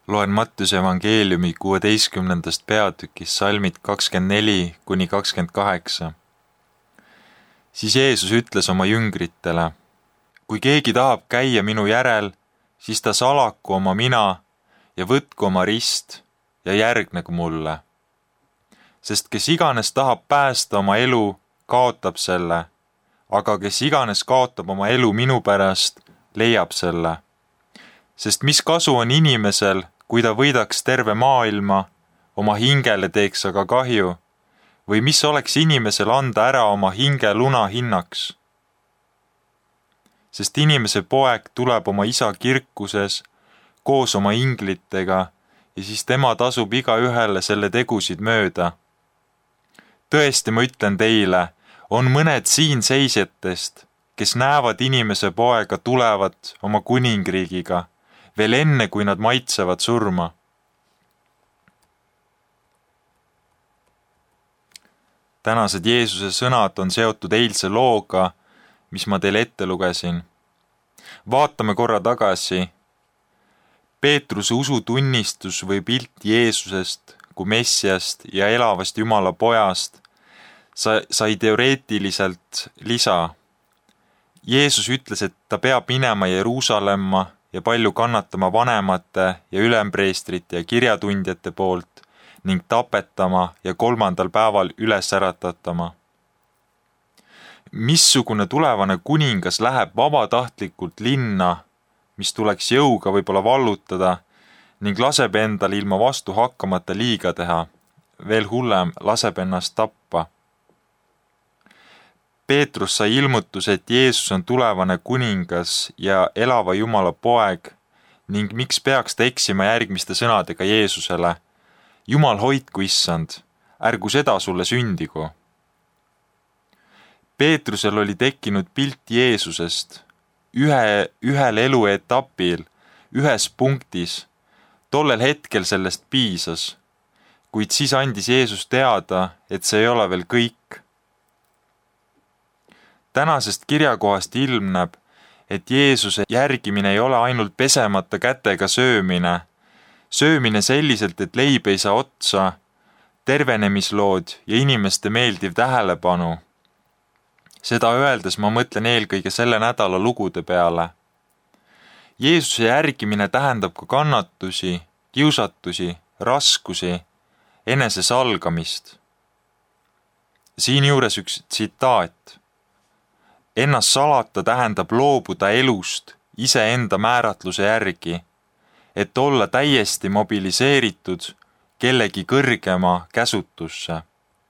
Loen Mattiuse evangeeliumi 16. peatükis salmid 24–28. Siis Jeesus ütles oma jüngritele: kui keegi tahab käia minu järel, siis ta salaku oma mina ja võtku oma rist ja järgnegu mulle. Sest kes iganes tahab päästa oma elu, kaotab selle, aga kes iganes kaotab oma elu minu pärast, leiab selle. Sest mis kasu on inimesel, kui ta võidaks terve maailma, oma hingele teeks aga kahju, või mis oleks inimesel anda ära oma hinge luna hinnaks? Sest inimese poeg tuleb oma isa kirkuses koos oma inglitega ja siis tema tasub igaühele selle tegusid mööda. Tõesti, ma ütlen teile, on mõned siin seisjatest, kes näevad inimese poega tulevat oma kuningriigiga, veel enne, kui nad maitsevad surma. Tänased Jeesuse sõnad on seotud eilse looga, mis ma teile ette lugesin. Vaatame korra tagasi. Peetruse usutunnistus või pilt Jeesusest kui Messiast ja elavast Jumala pojast sai teoreetiliselt lisa. Jeesus ütles, et ta peab minema Jeruusalemma ja palju kannatama vanemate ja ülempreestrite ja kirjatundjate poolt ning tapetama ja 3. päeval üles äratatama. Missugune tulevane kuningas läheb vabatahtlikult linna, mis tuleks jõuga võib-olla vallutada, ning laseb endal ilma vastu hakkamata liiga teha, veel hullem, laseb ennast tappa. Peetrus sai ilmutus, et Jeesus on tulevane kuningas ja elava Jumala poeg ning miks peaks ta eksima järgmiste sõnadega Jeesusele: Jumal hoidku, issand, ärgu seda sulle sündigu. Peetrusel oli tekkinud pilt Jeesusest ühel eluetapil, ühes punktis. Tollel hetkel sellest piisas, kuid siis andis Jeesus teada, et see ei ole veel kõik. Tänasest kirjakohast ilmneb, et Jeesuse järgimine ei ole ainult pesemata kätega söömine. Söömine selliselt, et leib ei saa otsa, tervenemislood ja inimeste meeldiv tähelepanu. Seda öeldes ma mõtlen eelkõige selle nädala lugude peale. Jeesuse järgimine tähendab ka kannatusi, kiusatusi, raskusi, enese salgamist. Siinjuures üks tsitaat. Ennast salata tähendab loobuda elust iseenda määratluse järgi, et olla täiesti mobiliseeritud kellegi kõrgema käsutusse.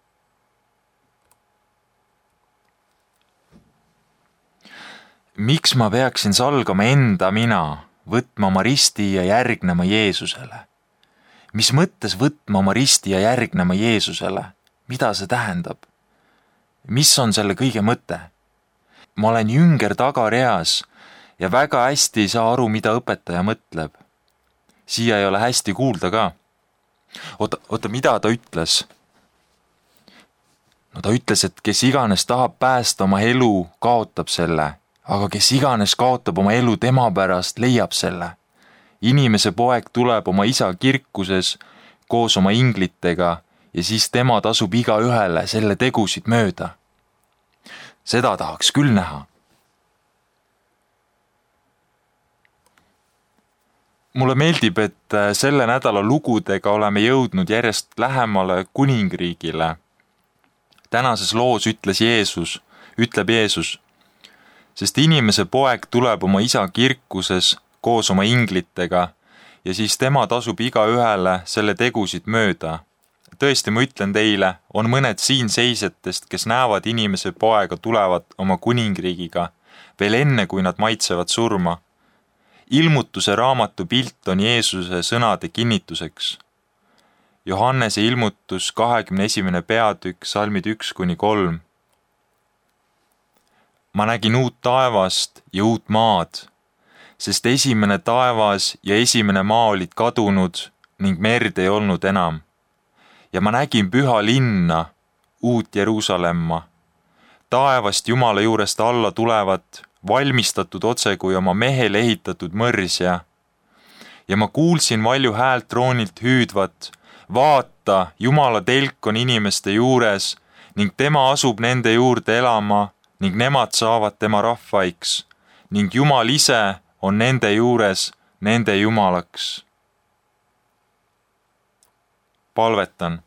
Miks ma peaksin salgama enda mina, võtma oma risti ja järgnema Jeesusele? Mis mõttes võtma oma risti ja järgnema Jeesusele? Mida see tähendab? Mis on selle kõige mõte? Ma olen jünger tagareas ja väga hästi ei saa aru, mida õpetaja mõtleb. Siia ei ole hästi kuulda ka. Oota, mida ta ütles? No ta ütles, et kes iganes tahab päästa oma elu, kaotab selle. Aga kes iganes kaotab oma elu tema pärast, leiab selle. Inimese poeg tuleb oma isa kirkuses koos oma inglitega ja siis tema tasub igaühele selle tegusid mööda. Seda tahaks küll näha. Mulle meeldib, et selle nädala lugudega oleme jõudnud järjest lähemale kuningriigile. Tänases loos ütleb Jeesus, sest inimese poeg tuleb oma isa kirkuses koos oma inglitega ja siis tema tasub igaühele selle tegusid mööda. Tõesti, ma ütlen teile, on mõned siin seisjatest, kes näevad inimese poega tulevat oma kuningriigiga veel enne, kui nad maitsevad surma. Ilmutuse raamatu pilt on Jeesuse sõnade kinnituseks. Johannese ilmutus 21. peatükk, salmid 1–3. Ma nägin uut taevast ja uut maad, sest esimene taevas ja esimene maa olid kadunud ning merd ei olnud enam. Ja ma nägin püha linna, uut Jeruusalemma, taevast Jumala juurest alla tulevat, valmistatud otse kui oma mehele ehitatud mõrsja. ja ma kuulsin valju häält troonilt hüüdvat, vaata, Jumala telk on inimeste juures ning tema asub nende juurde elama ning nemad saavad tema rahvaiks ning Jumal ise on nende juures nende Jumalaks. Palvetan.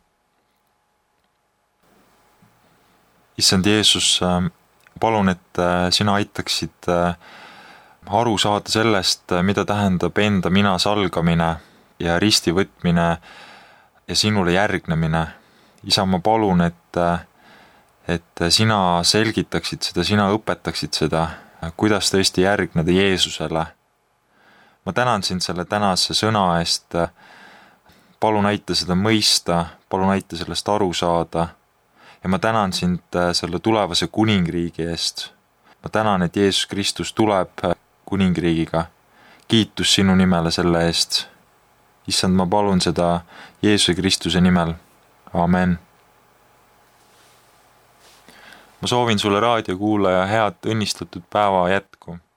Issand Jeesus, palun, et sina aitaksid aru saada sellest, mida tähendab enda mina salgamine ja risti võtmine ja sinule järgnemine. Isa, ma palun, et sina selgitaksid seda, sina õpetaksid seda, kuidas tõesti järgneda Jeesusele. Ma tänan sind selle tänase sõna eest. Palun aita seda mõista, palun aita sellest aru saada. Ja ma tänan sind selle tulevase kuningriigi eest. Ma tänan, et Jeesus Kristus tuleb kuningriigiga. Kiitus sinu nimele selle eest. Issand, ma palun seda Jeesuse Kristuse nimel. Amen. Ma soovin sulle raadiokuulaja head õnnistatud päeva jätku.